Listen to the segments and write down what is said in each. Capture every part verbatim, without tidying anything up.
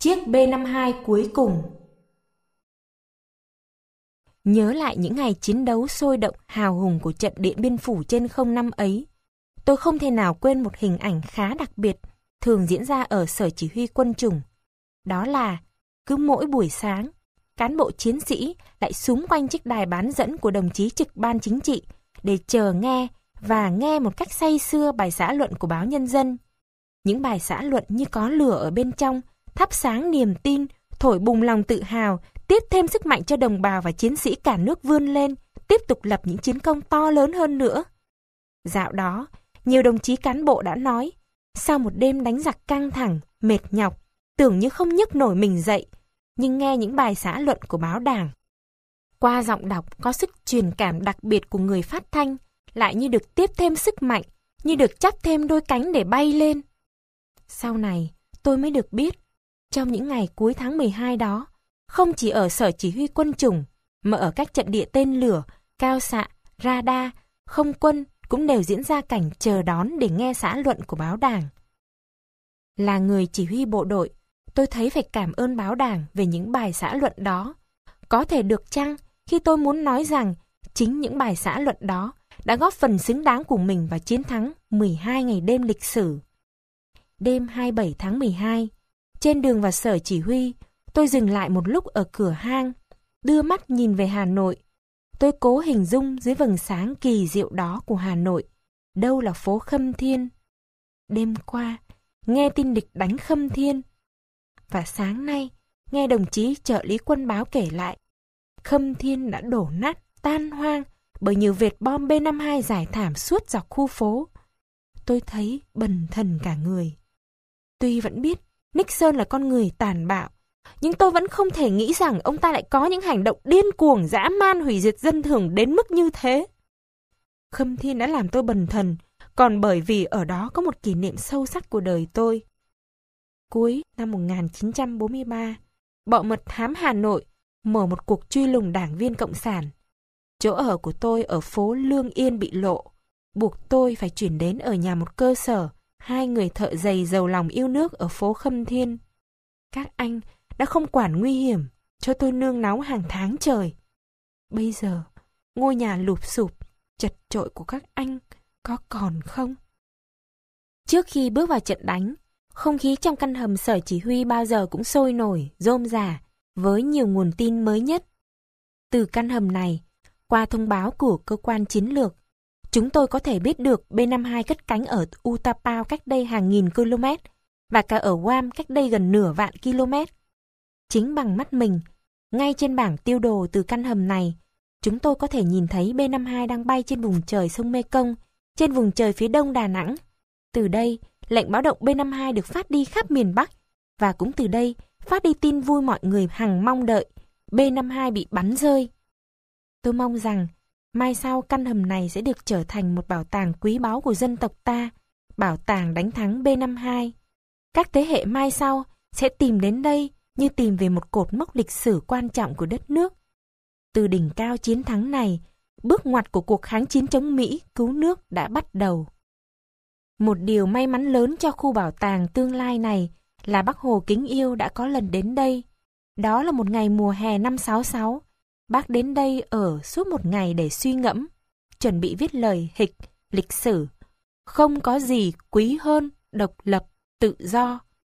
Chiếc B năm mươi hai cuối cùng. Nhớ lại những ngày chiến đấu sôi động hào hùng của trận Điện Biên Phủ trên không năm ấy, tôi không thể nào quên một hình ảnh khá đặc biệt thường diễn ra ở Sở Chỉ huy Quân chủng. Đó là cứ mỗi buổi sáng, cán bộ chiến sĩ lại xúm quanh chiếc đài bán dẫn của đồng chí trực ban chính trị để chờ nghe và nghe một cách say sưa bài xã luận của báo Nhân dân. Những bài xã luận như có lửa ở bên trong, thắp sáng niềm tin, thổi bùng lòng tự hào, tiếp thêm sức mạnh cho đồng bào và chiến sĩ cả nước vươn lên, tiếp tục lập những chiến công to lớn hơn nữa. Dạo đó, nhiều đồng chí cán bộ đã nói, sau một đêm đánh giặc căng thẳng, mệt nhọc, tưởng như không nhấc nổi mình dậy, nhưng nghe những bài xã luận của báo Đảng, qua giọng đọc có sức truyền cảm đặc biệt của người phát thanh, lại như được tiếp thêm sức mạnh, như được chắp thêm đôi cánh để bay lên. Sau này, tôi mới được biết, trong những ngày cuối tháng mười hai đó, không chỉ ở Sở Chỉ huy Quân chủng, mà ở các trận địa tên lửa, cao xạ, radar, không quân cũng đều diễn ra cảnh chờ đón để nghe xã luận của báo Đảng. Là người chỉ huy bộ đội, tôi thấy phải cảm ơn báo Đảng về những bài xã luận đó. Có thể được chăng khi tôi muốn nói rằng chính những bài xã luận đó đã góp phần xứng đáng của mình vào chiến thắng mười hai ngày đêm lịch sử. Đêm hai mươi bảy tháng mười hai, trên đường vào Sở Chỉ huy, tôi dừng lại một lúc ở cửa hang, đưa mắt nhìn về Hà Nội. Tôi cố hình dung dưới vầng sáng kỳ diệu đó của Hà Nội, đâu là phố Khâm Thiên. Đêm qua, nghe tin địch đánh Khâm Thiên. Và sáng nay, nghe đồng chí trợ lý quân báo kể lại, Khâm Thiên đã đổ nát, tan hoang bởi nhiều vệt bom B năm mươi hai rải thảm suốt dọc khu phố. Tôi thấy bần thần cả người. Tuy vẫn biết Nixon là con người tàn bạo, nhưng tôi vẫn không thể nghĩ rằng ông ta lại có những hành động điên cuồng, dã man, hủy diệt dân thường đến mức như thế. Khâm Thiên đã làm tôi bần thần, còn bởi vì ở đó có một kỷ niệm sâu sắc của đời tôi. Cuối năm một nghìn chín trăm bốn mươi ba, Bọ Mật Thám Hà Nội mở một cuộc truy lùng đảng viên Cộng sản. Chỗ ở của tôi ở phố Lương Yên bị lộ, buộc tôi phải chuyển đến ở nhà một cơ sở, hai người thợ giày giàu lòng yêu nước ở phố Khâm Thiên. Các anh đã không quản nguy hiểm, cho tôi nương náu hàng tháng trời. Bây giờ, ngôi nhà lụp xụp, chật chội của các anh có còn không? Trước khi bước vào trận đánh, không khí trong căn hầm Sở Chỉ huy bao giờ cũng sôi nổi, rôm rả, với nhiều nguồn tin mới nhất. Từ căn hầm này, qua thông báo của cơ quan chiến lược, chúng tôi có thể biết được B năm mươi hai cất cánh ở Utapao cách đây hàng nghìn km, và cả ở Guam cách đây gần nửa vạn km. Chính bằng mắt mình, ngay trên bảng tiêu đồ từ căn hầm này, chúng tôi có thể nhìn thấy B năm mươi hai đang bay trên vùng trời sông Mekong, trên vùng trời phía đông Đà Nẵng. Từ đây, lệnh báo động B năm mươi hai được phát đi khắp miền Bắc, và cũng từ đây phát đi tin vui mọi người hằng mong đợi, B năm mươi hai bị bắn rơi. Tôi mong rằng, mai sau căn hầm này sẽ được trở thành một bảo tàng quý báu của dân tộc ta, bảo tàng đánh thắng B năm mươi hai. Các thế hệ mai sau sẽ tìm đến đây như tìm về một cột mốc lịch sử quan trọng của đất nước. Từ đỉnh cao chiến thắng này, bước ngoặt của cuộc kháng chiến chống Mỹ cứu nước đã bắt đầu. Một điều may mắn lớn cho khu bảo tàng tương lai này là Bác Hồ kính yêu đã có lần đến đây. Đó là một ngày mùa hè năm sáu sáu. Bác đến đây ở suốt một ngày để suy ngẫm, chuẩn bị viết lời hịch, lịch sử. Không có gì quý hơn độc lập, tự do.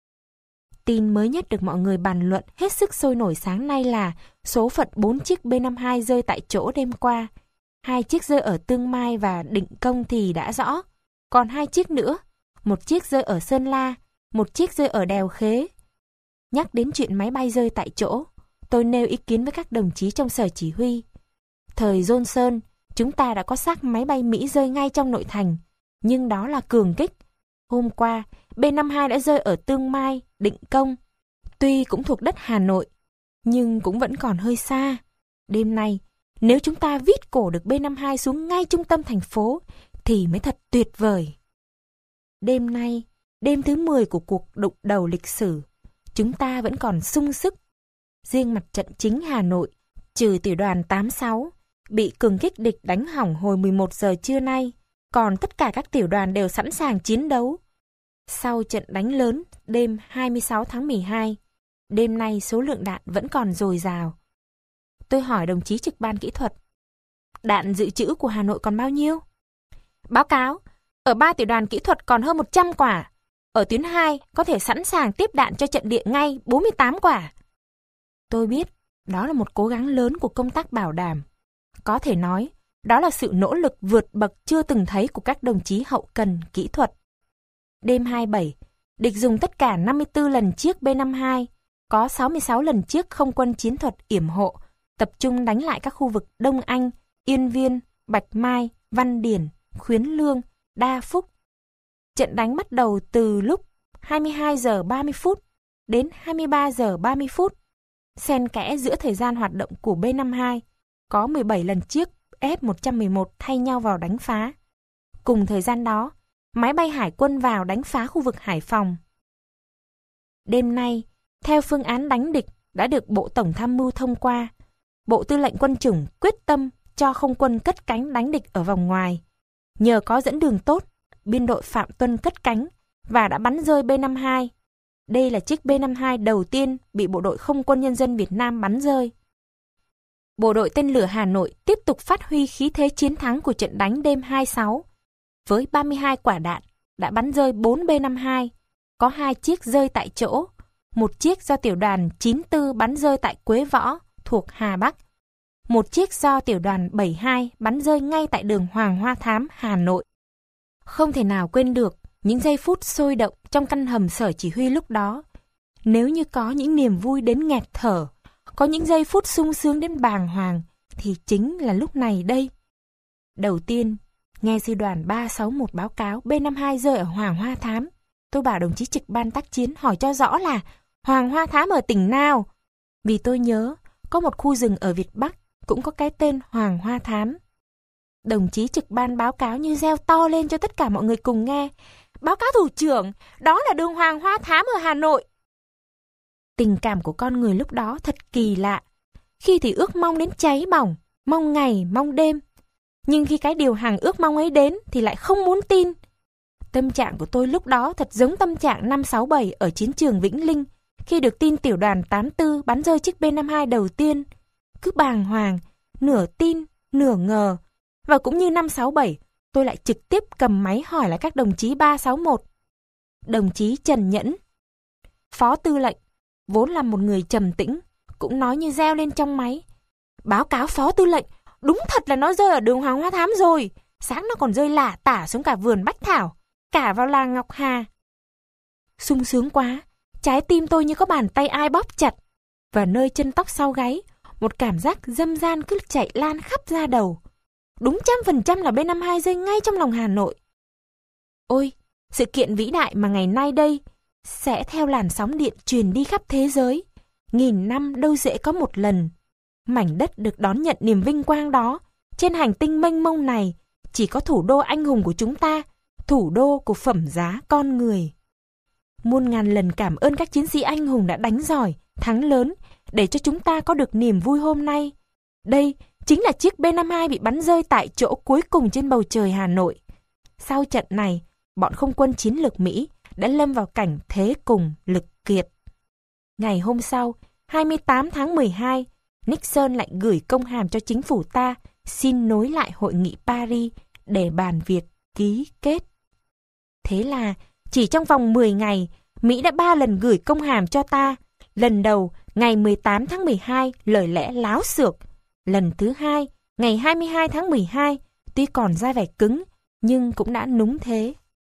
Tin mới nhất được mọi người bàn luận hết sức sôi nổi sáng nay là số phận bốn chiếc B năm mươi hai rơi tại chỗ đêm qua. Hai chiếc rơi ở Tương Mai và Định Công thì đã rõ. Còn hai chiếc nữa, một chiếc rơi ở Sơn La, một chiếc rơi ở Đèo Khế. Nhắc đến chuyện máy bay rơi tại chỗ, tôi nêu ý kiến với các đồng chí trong Sở Chỉ huy. Thời Johnson, chúng ta đã có xác máy bay Mỹ rơi ngay trong nội thành, nhưng đó là cường kích. Hôm qua, B năm mươi hai đã rơi ở Tương Mai, Định Công. Tuy cũng thuộc đất Hà Nội, nhưng cũng vẫn còn hơi xa. Đêm nay, nếu chúng ta vít cổ được B năm mươi hai xuống ngay trung tâm thành phố, thì mới thật tuyệt vời. Đêm nay, đêm thứ mười của cuộc đụng đầu lịch sử, chúng ta vẫn còn sung sức. Riêng mặt trận chính Hà Nội, trừ tiểu đoàn tám sáu, bị cường kích địch đánh hỏng hồi mười một giờ trưa nay, còn tất cả các tiểu đoàn đều sẵn sàng chiến đấu. Sau trận đánh lớn đêm hai mươi sáu tháng mười hai, Đêm nay số lượng đạn vẫn còn dồi dào. Tôi hỏi đồng chí trực ban kỹ thuật, đạn dự trữ của Hà Nội còn bao nhiêu? Báo cáo, ở ba tiểu đoàn kỹ thuật còn hơn một trăm quả. Ở tuyến hai có thể sẵn sàng tiếp đạn cho trận địa ngay bốn mươi tám quả. Tôi biết, đó là một cố gắng lớn của công tác bảo đảm. Có thể nói, đó là sự nỗ lực vượt bậc chưa từng thấy của các đồng chí hậu cần kỹ thuật. Đêm hai mươi bảy, địch dùng tất cả năm mươi tư lần chiếc B năm mươi hai, có sáu mươi sáu lần chiếc không quân chiến thuật yểm hộ, tập trung đánh lại các khu vực Đông Anh, Yên Viên, Bạch Mai, Văn Điển, Khuyến Lương, Đa Phúc. Trận đánh bắt đầu từ lúc hai mươi hai giờ ba mươi phút đến hai mươi ba giờ ba mươi phút. Xen kẽ giữa thời gian hoạt động của B năm mươi hai, có mười bảy lần chiếc F một một một thay nhau vào đánh phá. Cùng thời gian đó, máy bay hải quân vào đánh phá khu vực Hải Phòng. Đêm nay, theo phương án đánh địch đã được Bộ Tổng Tham mưu thông qua, Bộ Tư lệnh Quân chủng quyết tâm cho không quân cất cánh đánh địch ở vòng ngoài. Nhờ có dẫn đường tốt, biên đội Phạm Tuân cất cánh và đã bắn rơi B năm mươi hai. Đây là chiếc B năm mươi hai đầu tiên bị Bộ đội Không quân Nhân dân Việt Nam bắn rơi. Bộ đội tên lửa Hà Nội tiếp tục phát huy khí thế chiến thắng của trận đánh đêm hai mươi sáu. Với ba mươi hai quả đạn, đã bắn rơi bốn B năm mươi hai, có hai chiếc rơi tại chỗ, một chiếc do tiểu đoàn chín mươi tư bắn rơi tại Quế Võ, thuộc Hà Bắc, một chiếc do tiểu đoàn bảy mươi hai bắn rơi ngay tại đường Hoàng Hoa Thám, Hà Nội. Không thể nào quên được những giây phút sôi động trong căn hầm sở chỉ huy lúc đó. Nếu như có những niềm vui đến nghẹt thở, có những giây phút sung sướng đến bàng hoàng, thì chính là lúc này đây. Đầu tiên, nghe sư đoàn ba sáu một báo cáo B năm mươi hai rơi ở Hoàng Hoa Thám. Tôi bảo đồng chí trực ban tác chiến hỏi cho rõ là Hoàng Hoa Thám ở tỉnh nào. Vì tôi nhớ, có một khu rừng ở Việt Bắc cũng có cái tên Hoàng Hoa Thám. Đồng chí trực ban báo cáo như reo to lên cho tất cả mọi người cùng nghe. Báo cáo thủ trưởng, đó là đường Hoàng Hoa Thám ở Hà Nội. Tình cảm của con người lúc đó thật kỳ lạ. Khi thì ước mong đến cháy bỏng, mong ngày, mong đêm. Nhưng khi cái điều hàng ước mong ấy đến thì lại không muốn tin. Tâm trạng của tôi lúc đó thật giống tâm trạng năm sáu bảy ở chiến trường Vĩnh Linh, khi được tin tiểu đoàn tám mươi tư bắn rơi chiếc B năm mươi hai đầu tiên. Cứ bàng hoàng, nửa tin, nửa ngờ. Và cũng như năm sáu bảy, tôi lại trực tiếp cầm máy hỏi lại các đồng chí ba sáu một. Đồng chí Trần Nhẫn, phó tư lệnh, vốn là một người trầm tĩnh, cũng nói như reo lên trong máy. Báo cáo phó tư lệnh, đúng thật là nó rơi ở đường Hoàng Hoa Thám rồi. Sáng nó còn rơi lả tả xuống cả vườn Bách Thảo, cả vào làng Ngọc Hà. Sung sướng quá, trái tim tôi như có bàn tay ai bóp chặt. Và nơi chân tóc sau gáy, một cảm giác dâm gian cứ chạy lan khắp da đầu. Đúng trăm phần trăm là B năm mươi hai rơi ngay trong lòng Hà Nội. Ôi, sự kiện vĩ đại mà ngày nay đây sẽ theo làn sóng điện truyền đi khắp thế giới. Nghìn năm đâu dễ có một lần. Mảnh đất được đón nhận niềm vinh quang đó. Trên hành tinh mênh mông này, chỉ có thủ đô anh hùng của chúng ta, thủ đô của phẩm giá con người. Muôn ngàn lần cảm ơn các chiến sĩ anh hùng đã đánh giỏi, thắng lớn, để cho chúng ta có được niềm vui hôm nay. Đây chính là chiếc B năm mươi hai bị bắn rơi tại chỗ cuối cùng trên bầu trời Hà Nội. Sau trận này, bọn không quân chiến lược Mỹ đã lâm vào cảnh thế cùng lực kiệt. Ngày hôm sau, hai mươi tám tháng mười hai, Nixon lại gửi công hàm cho chính phủ ta xin nối lại hội nghị Paris để bàn việc ký kết. Thế là, chỉ trong vòng mười ngày, Mỹ đã ba lần gửi công hàm cho ta. Lần đầu, ngày mười tám tháng mười hai, lời lẽ láo xược. Lần thứ hai, ngày hai mươi hai tháng mười hai, tuy còn ra vẻ cứng, nhưng cũng đã núng thế.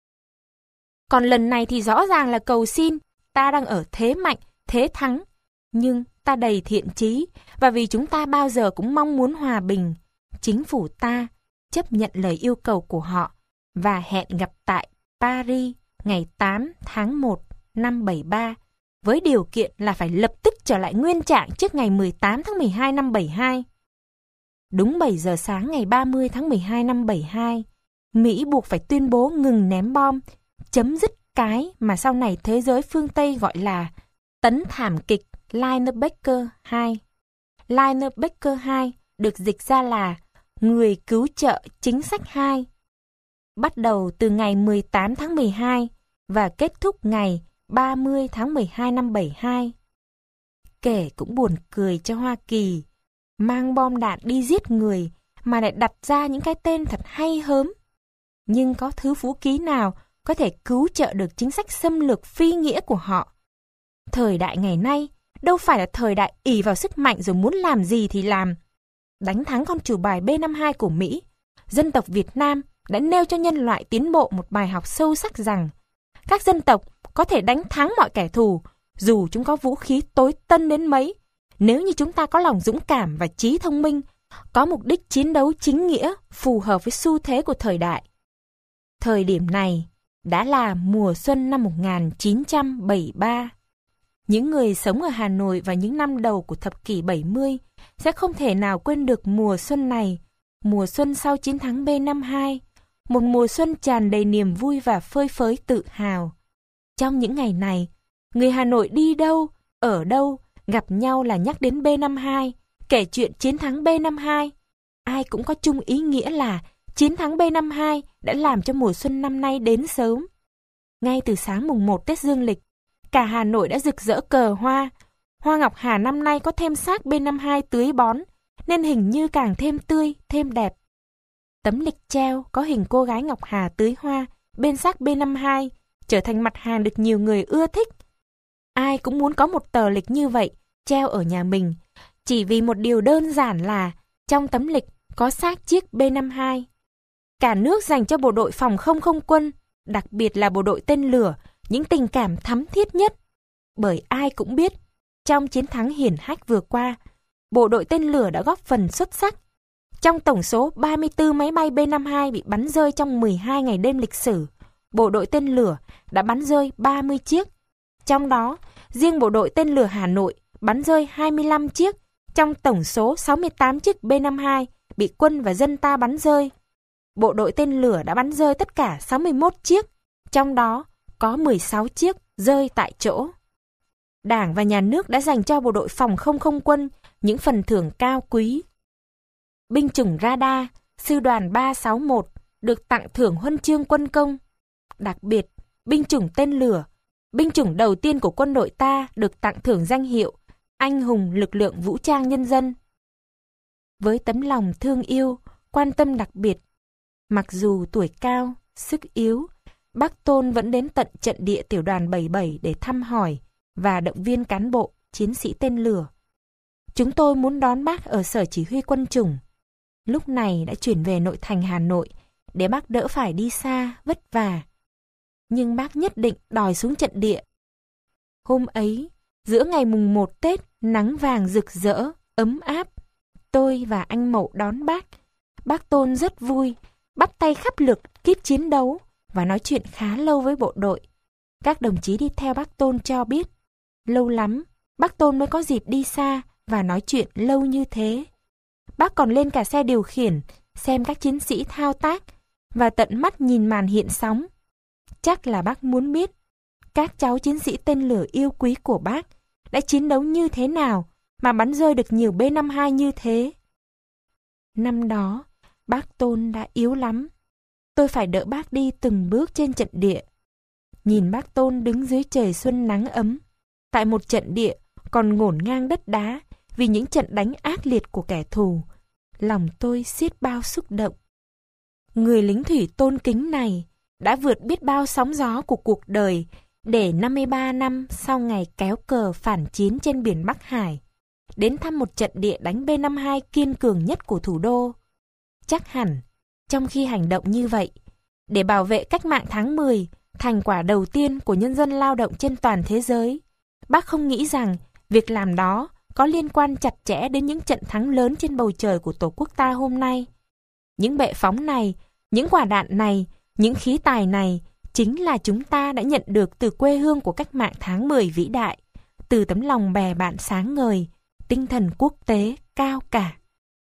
Còn lần này thì rõ ràng là cầu xin, ta đang ở thế mạnh, thế thắng. Nhưng ta đầy thiện chí, và vì chúng ta bao giờ cũng mong muốn hòa bình, chính phủ ta chấp nhận lời yêu cầu của họ và hẹn gặp tại Paris ngày tám tháng một năm bảy ba, với điều kiện là phải lập tức trở lại nguyên trạng trước ngày mười tám tháng mười hai năm bảy hai. Đúng bảy giờ sáng ngày ba mươi tháng mười hai năm bảy hai, Mỹ buộc phải tuyên bố ngừng ném bom, chấm dứt cái mà sau này thế giới phương Tây gọi là tấn thảm kịch Linebacker hai. Linebacker hai được dịch ra là người cứu trợ chính sách hai. Bắt đầu từ ngày mười tám tháng mười hai và kết thúc ngày ba mươi tháng mười hai năm bảy hai. Kể cũng buồn cười cho Hoa Kỳ, mang bom đạn đi giết người mà lại đặt ra những cái tên thật hay hớm. Nhưng có thứ phú ký nào có thể cứu trợ được chính sách xâm lược phi nghĩa của họ? Thời đại ngày nay đâu phải là thời đại ỷ vào sức mạnh rồi muốn làm gì thì làm. Đánh thắng con chủ bài B năm mươi hai của Mỹ, dân tộc Việt Nam đã nêu cho nhân loại tiến bộ một bài học sâu sắc rằng các dân tộc có thể đánh thắng mọi kẻ thù dù chúng có vũ khí tối tân đến mấy, nếu như chúng ta có lòng dũng cảm và trí thông minh, có mục đích chiến đấu chính nghĩa phù hợp với xu thế của thời đại. Thời điểm này đã là mùa xuân năm một nghìn chín trăm bảy mươi ba. Những người sống ở Hà Nội vào những năm đầu của thập kỷ bảy mươi sẽ không thể nào quên được mùa xuân này, mùa xuân sau chiến thắng B năm mươi hai, một mùa xuân tràn đầy niềm vui và phơi phới tự hào. Trong những ngày này, người Hà Nội đi đâu, ở đâu, gặp nhau là nhắc đến B năm mươi hai, kể chuyện chiến thắng B năm mươi hai. Ai cũng có chung ý nghĩa là chiến thắng B năm mươi hai đã làm cho mùa xuân năm nay đến sớm. Ngay từ sáng mùng một Tết Dương lịch, cả Hà Nội đã rực rỡ cờ hoa. Hoa ngọc Hà năm nay có thêm xác B năm mươi hai tưới bón, nên hình như càng thêm tươi, thêm đẹp. Tấm lịch treo có hình cô gái ngọc Hà tưới hoa bên xác B năm mươi hai trở thành mặt hàng được nhiều người ưa thích. Ai cũng muốn có một tờ lịch như vậy treo ở nhà mình, chỉ vì một điều đơn giản là trong tấm lịch có xác chiếc B năm mươi hai. Cả nước dành cho bộ đội phòng không không quân, đặc biệt là bộ đội tên lửa, những tình cảm thắm thiết nhất. Bởi ai cũng biết, trong chiến thắng hiển hách vừa qua, bộ đội tên lửa đã góp phần xuất sắc. Trong tổng số ba mươi tư máy bay B năm mươi hai bị bắn rơi trong mười hai ngày đêm lịch sử, bộ đội tên lửa đã bắn rơi ba mươi chiếc. Trong đó, riêng bộ đội tên lửa Hà Nội bắn rơi hai mươi lăm chiếc, trong tổng số sáu mươi tám chiếc B năm mươi hai bị quân và dân ta bắn rơi. Bộ đội tên lửa đã bắn rơi tất cả sáu mươi mốt chiếc, trong đó có mười sáu chiếc rơi tại chỗ. Đảng và Nhà nước đã dành cho bộ đội phòng không không quân những phần thưởng cao quý. Binh chủng radar, sư đoàn ba sáu mốt được tặng thưởng huân chương quân công. Đặc biệt, binh chủng tên lửa, binh chủng đầu tiên của quân đội ta được tặng thưởng danh hiệu Anh hùng lực lượng vũ trang nhân dân. Với tấm lòng thương yêu, quan tâm đặc biệt, mặc dù tuổi cao, sức yếu, Bác Tôn vẫn đến tận trận địa tiểu đoàn bảy mươi bảy để thăm hỏi và động viên cán bộ, chiến sĩ tên lửa. Chúng tôi muốn đón bác ở sở chỉ huy quân chủng. Lúc này đã chuyển về nội thành Hà Nội để bác đỡ phải đi xa, vất vả. Nhưng bác nhất định đòi xuống trận địa. Hôm ấy, giữa ngày mùng một Tết, nắng vàng rực rỡ, ấm áp, tôi và anh Mậu đón bác. Bác Tôn rất vui, bắt tay khắp lượt kíp chiến đấu và nói chuyện khá lâu với bộ đội. Các đồng chí đi theo bác Tôn cho biết, lâu lắm, bác Tôn mới có dịp đi xa và nói chuyện lâu như thế. Bác còn lên cả xe điều khiển, xem các chiến sĩ thao tác và tận mắt nhìn màn hiện sóng. Chắc là bác muốn biết các cháu chiến sĩ tên lửa yêu quý của bác đã chiến đấu như thế nào mà bắn rơi được nhiều B năm mươi hai như thế. Năm đó, bác Tôn đã yếu lắm. Tôi phải đỡ bác đi từng bước trên trận địa. Nhìn bác Tôn đứng dưới trời xuân nắng ấm, tại một trận địa còn ngổn ngang đất đá vì những trận đánh ác liệt của kẻ thù, lòng tôi xiết bao xúc động. Người lính thủy tôn kính này đã vượt biết bao sóng gió của cuộc đời để năm mươi ba năm sau ngày kéo cờ phản chiến trên biển Bắc Hải, đến thăm một trận địa đánh B năm mươi hai kiên cường nhất của thủ đô. Chắc hẳn, trong khi hành động như vậy, để bảo vệ cách mạng tháng mười, thành quả đầu tiên của nhân dân lao động trên toàn thế giới, bác không nghĩ rằng việc làm đó có liên quan chặt chẽ đến những trận thắng lớn trên bầu trời của Tổ quốc ta hôm nay. Những bệ phóng này, những quả đạn này, những khí tài này chính là chúng ta đã nhận được từ quê hương của cách mạng tháng mười vĩ đại, từ tấm lòng bè bạn sáng ngời, tinh thần quốc tế cao cả.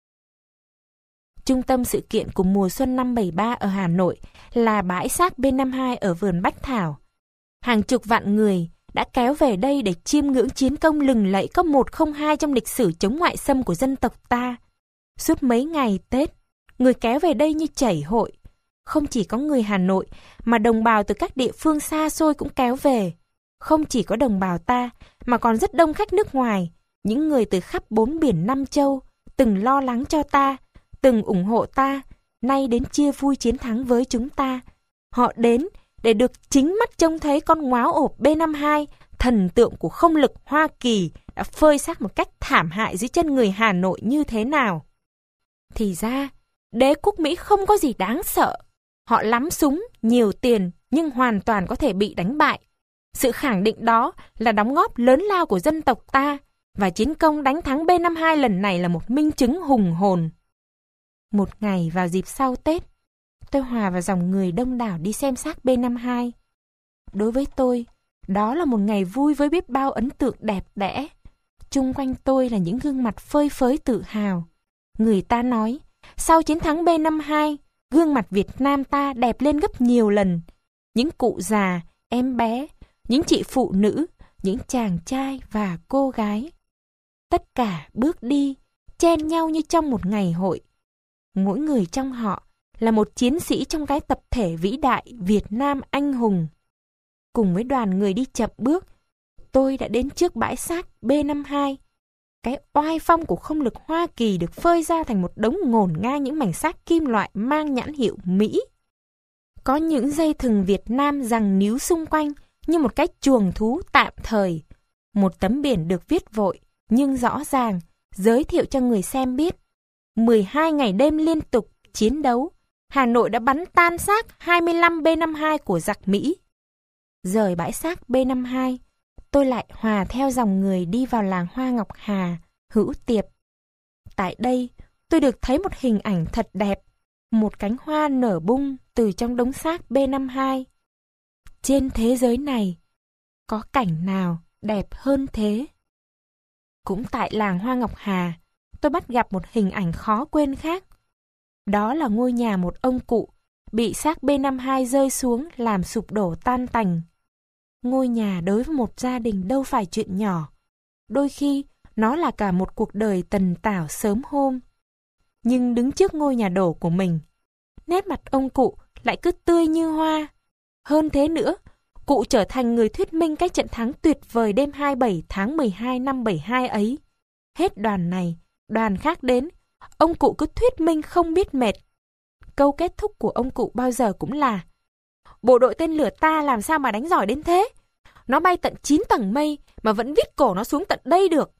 Trung tâm sự kiện của mùa xuân năm bảy mươi ba ở Hà Nội là bãi xác B năm mươi hai ở vườn Bách Thảo. Hàng chục vạn người đã kéo về đây để chiêm ngưỡng chiến công lừng lẫy có một không hai trong lịch sử chống ngoại xâm của dân tộc ta. Suốt mấy ngày Tết, người kéo về đây như chảy hội. Không chỉ có người Hà Nội, mà đồng bào từ các địa phương xa xôi cũng kéo về. Không chỉ có đồng bào ta, mà còn rất đông khách nước ngoài, những người từ khắp bốn biển năm châu, từng lo lắng cho ta, từng ủng hộ ta, nay đến chia vui chiến thắng với chúng ta. Họ đến để được chính mắt trông thấy con ngóa ộp B năm mươi hai, thần tượng của không lực Hoa Kỳ, đã phơi xác một cách thảm hại dưới chân người Hà Nội như thế nào. Thì ra, đế quốc Mỹ không có gì đáng sợ. Họ lắm súng, nhiều tiền, nhưng hoàn toàn có thể bị đánh bại. Sự khẳng định đó là đóng góp lớn lao của dân tộc ta, và chiến công đánh thắng B năm mươi hai lần này là một minh chứng hùng hồn. Một ngày vào dịp sau Tết, tôi hòa vào dòng người đông đảo đi xem xác B năm mươi hai. Đối với tôi, đó là một ngày vui với biết bao ấn tượng đẹp đẽ. Chung quanh tôi là những gương mặt phơi phới tự hào. Người ta nói, sau chiến thắng B năm mươi hai, gương mặt Việt Nam ta đẹp lên gấp nhiều lần. Những cụ già, em bé, những chị phụ nữ, những chàng trai và cô gái. Tất cả bước đi, chen nhau như trong một ngày hội. Mỗi người trong họ là một chiến sĩ trong cái tập thể vĩ đại Việt Nam anh hùng. Cùng với đoàn người đi chậm bước, tôi đã đến trước bãi xác B năm mươi hai. Cái oai phong của không lực Hoa Kỳ được phơi ra thành một đống ngổn ngang những mảnh xác kim loại mang nhãn hiệu Mỹ. Có những dây thừng Việt Nam giằng níu xung quanh như một cái chuồng thú tạm thời. Một tấm biển được viết vội nhưng rõ ràng, giới thiệu cho người xem biết. mười hai ngày đêm liên tục chiến đấu, Hà Nội đã bắn tan xác hai mươi lăm B năm mươi hai của giặc Mỹ. Rời bãi xác B năm mươi hai, tôi lại hòa theo dòng người đi vào làng Hoa Ngọc Hà, Hữu Tiệp. Tại đây, tôi được thấy một hình ảnh thật đẹp, một cánh hoa nở bung từ trong đống xác B năm mươi hai. Trên thế giới này, có cảnh nào đẹp hơn thế? Cũng tại làng Hoa Ngọc Hà, tôi bắt gặp một hình ảnh khó quên khác. Đó là ngôi nhà một ông cụ bị xác B năm mươi hai rơi xuống làm sụp đổ tan tành. Ngôi nhà đối với một gia đình đâu phải chuyện nhỏ. Đôi khi, nó là cả một cuộc đời tần tảo sớm hôm. Nhưng đứng trước ngôi nhà đổ của mình, nét mặt ông cụ lại cứ tươi như hoa. Hơn thế nữa, cụ trở thành người thuyết minh cái trận thắng tuyệt vời đêm hai mươi bảy tháng mười hai năm bảy mươi hai ấy. Hết đoàn này, đoàn khác đến, ông cụ cứ thuyết minh không biết mệt. Câu kết thúc của ông cụ bao giờ cũng là: bộ đội tên lửa ta làm sao mà đánh giỏi đến thế? Nó bay tận chín tầng mây mà vẫn vít cổ nó xuống tận đây được.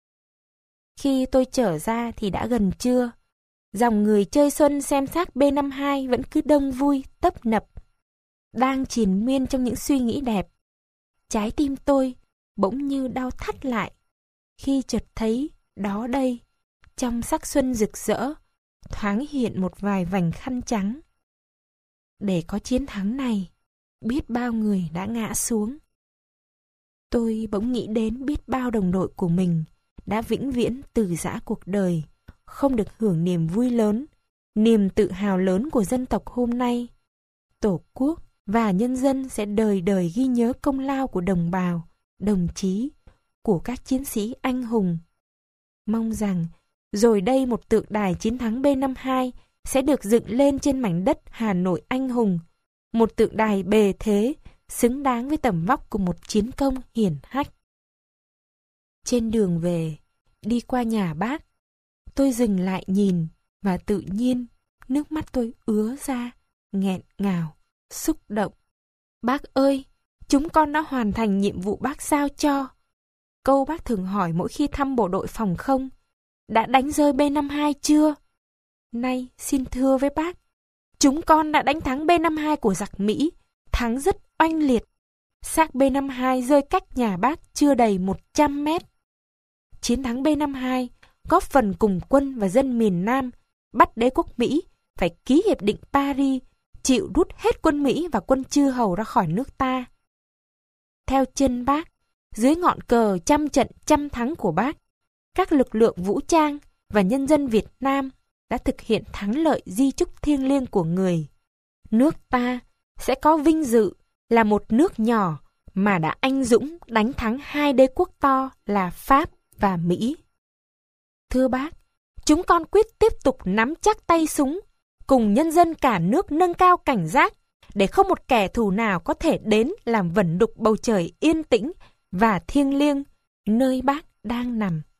Khi tôi trở ra thì đã gần trưa. Dòng người chơi xuân xem xác B năm mươi hai vẫn cứ đông vui, tấp nập. Đang triền miên trong những suy nghĩ đẹp, trái tim tôi bỗng như đau thắt lại khi chợt thấy đó đây, trong sắc xuân rực rỡ, thoáng hiện một vài vành khăn trắng. Để có chiến thắng này, biết bao người đã ngã xuống. Tôi bỗng nghĩ đến biết bao đồng đội của mình đã vĩnh viễn từ giã cuộc đời, không được hưởng niềm vui lớn, niềm tự hào lớn của dân tộc hôm nay. Tổ quốc và nhân dân sẽ đời đời ghi nhớ công lao của đồng bào, đồng chí, của các chiến sĩ anh hùng. Mong rằng rồi đây một tượng đài chiến thắng B năm mươi hai sẽ được dựng lên trên mảnh đất Hà Nội anh hùng, một tượng đài bề thế, xứng đáng với tầm vóc của một chiến công hiển hách. Trên đường về, đi qua nhà bác, tôi dừng lại nhìn và tự nhiên nước mắt tôi ứa ra, nghẹn ngào, xúc động. Bác ơi, chúng con đã hoàn thành nhiệm vụ bác giao cho. Câu bác thường hỏi mỗi khi thăm bộ đội phòng không: đã đánh rơi B năm mươi hai chưa? Nay xin thưa với bác, chúng con đã đánh thắng B năm mươi hai của giặc Mỹ, thắng rất oanh liệt. Xác B năm mươi hai rơi cách nhà bác chưa đầy một trăm mét. Chiến thắng B năm mươi hai góp phần cùng quân và dân miền Nam bắt đế quốc Mỹ phải ký hiệp định Paris, chịu rút hết quân Mỹ và quân chư hầu ra khỏi nước ta. Theo chân bác, dưới ngọn cờ trăm trận trăm thắng của bác, các lực lượng vũ trang và nhân dân Việt Nam đã thực hiện thắng lợi di chúc thiêng liêng của người. Nước ta sẽ có vinh dự là một nước nhỏ mà đã anh dũng đánh thắng hai đế quốc to là Pháp và Mỹ. Thưa bác, chúng con quyết tiếp tục nắm chắc tay súng, cùng nhân dân cả nước nâng cao cảnh giác để không một kẻ thù nào có thể đến làm vẩn đục bầu trời yên tĩnh và thiêng liêng nơi bác đang nằm